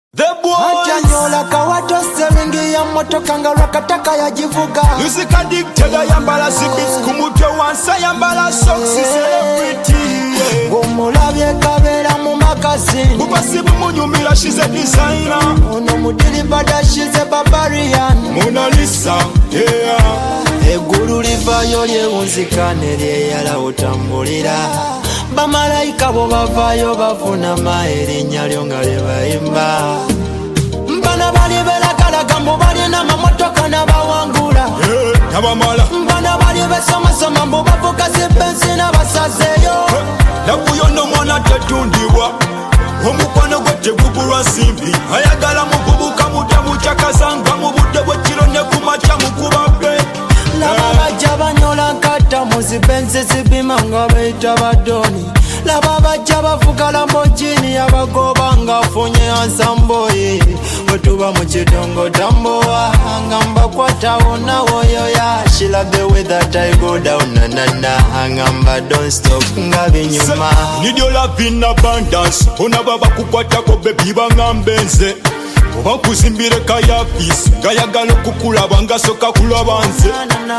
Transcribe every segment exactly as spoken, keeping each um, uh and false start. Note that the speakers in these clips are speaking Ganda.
The boys Ajanyola kawato seringi ya moto kangara kataka ya jivuga Music addicted yambala sibits kumutwe wansa yambala socks celebrity Gomulabye kabera mu magazine Ubasibu munyumira she's a designer Ono mudili bada she's a barbarian Mona Lisa yeah Eguru livayo lyewunzikane lyeyala otambulira Bamalayika bo bavayo bafuna erinnya lyo nga lyebayimba Mbana bali belagalaga mbu balina amamotoka n'abawangula Nabamala Mbana bali besomasoma mbu bavuga zibensi n'abasazeeyo Nabuyo no mwana tetundibwa Omukwano gwe tegugulwa nsimbi Ayagala mukubuka mutamu kyakazanga mu budde bw'ekiro ne kumakya mukuba bbe Laba bajja banyola nkata mu zibensi zibima nga bayita badoni Laba bajja bavuga Lamborghini abagoba nga afunye ansamboye Wetuba mu kidongo tambowa Angamba kwatawo nawoyo ya She love the way that I go down na na na Angamba don't stop nga binyuma Need your love in abundance Ona baba kukwatako baby bangambe nze Oba kuzimbire kaya peace Gayagala okukulaba nga soka kulaba nze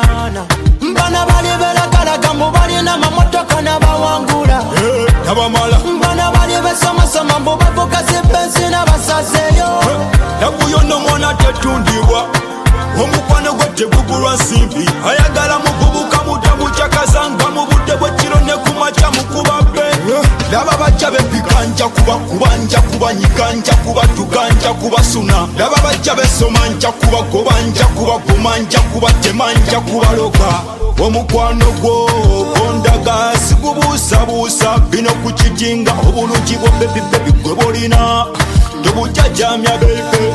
Mbana bali belagalaga mbu balina amamotoka n'abawangula Nabamala Mbana bali besomasoma mbu bavuga zibensi n'abasazeeyo Nabuyo no mwana tetundibwa Omukwano gwe tegugulwa nsimbi Ayagala mukubuka mutamu kyakazanga mu budde bw'ekiro ne kumakya mukuba bbe Laba bajja bepika nja kuba kuba nja kuba nyiga nja kuba tuga nja kuba suna Laba bajja besoma nja kuba goba nja kuba guma nja kuba tema nja kuba loka Omukwano gwo kondaga sigubuusabuusa bino ku kijinga obulungi bwo bebi bebi gwe bolina tobujajamya bebe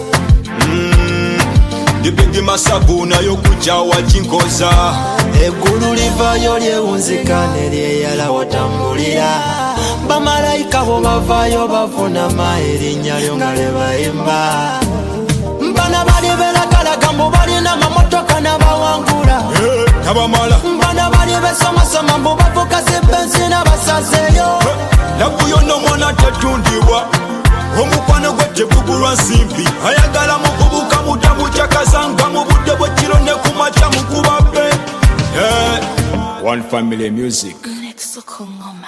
Dibigi masabu nayo kuja wajinkoza Egulu livayo lyewunzikane lyeyala otambulira Bamalayika bo bavayo bafuna erinnya lyo nga lyebayimba Mbana bali belagalaga mbu balina amamotoka n'abawangula Nabamala Mbana bali besomasoma mbu bavuga zibensi n'abasazeeyo Nabuyo no mwana tetundibwa Omukwano gwe tegugulwa nsimbi Ayagala mukubuka mutamu kyakazanga mu budde bw'ekiro ne kumakya mukuba bbe One family music. Next to Kongo.